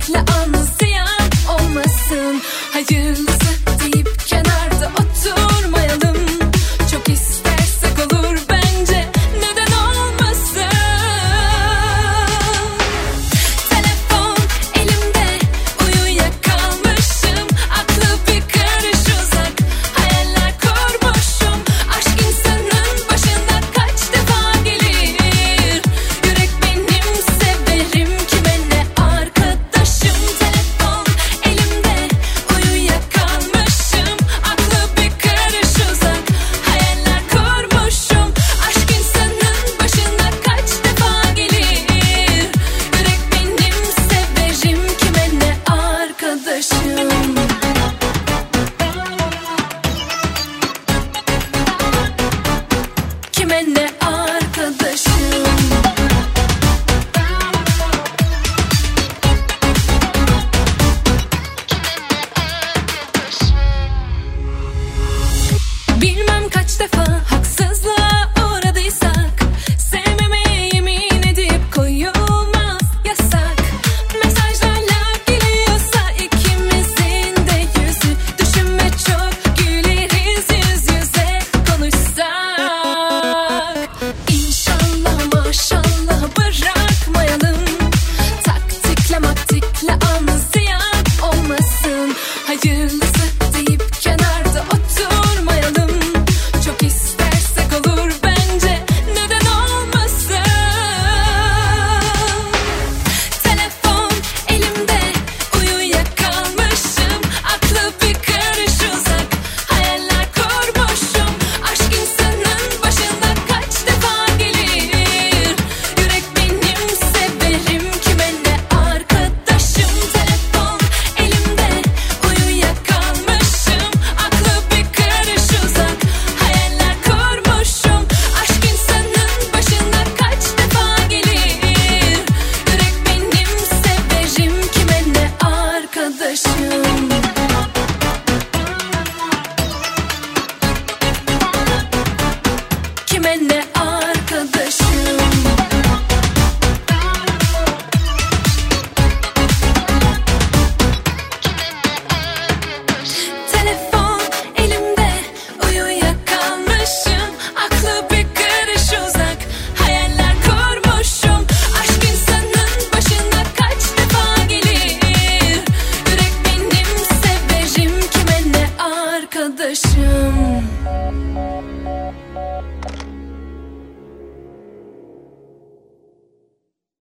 taktikle an ziyan olmasın. Hayırlısı deyip kenarda oturmayalım. Çok istersek olur bence, neden olmasın? Telefon elimde, uyuyakalmışım. Aklı bir karış uzak, hayaller kurmuşum. Aşk insanın başına kaç defa gelir. Yürek benim, severim kime ne arkadaşım. Telefon elimde, uyuyakalmışım. Aklı bir karış uzak, hayaller kurmuşum. Aşk insanın başına kaç defa gelir. Yürek benim, severim kime ne arkadaşım. Kime ne arkadaşım. Bilmem kaç defa haksızlığa uğradıysak, sevmemeye yemin edip koyulmaz yasak. Mesajlarla geliyorsa ikimizin de yüzü, düşünme çok güleriz yüz yüze konuşsak. İnşallah maşallah bırakmayalım. Taktikle maktikle an ziyan olmasın. Hayırlısı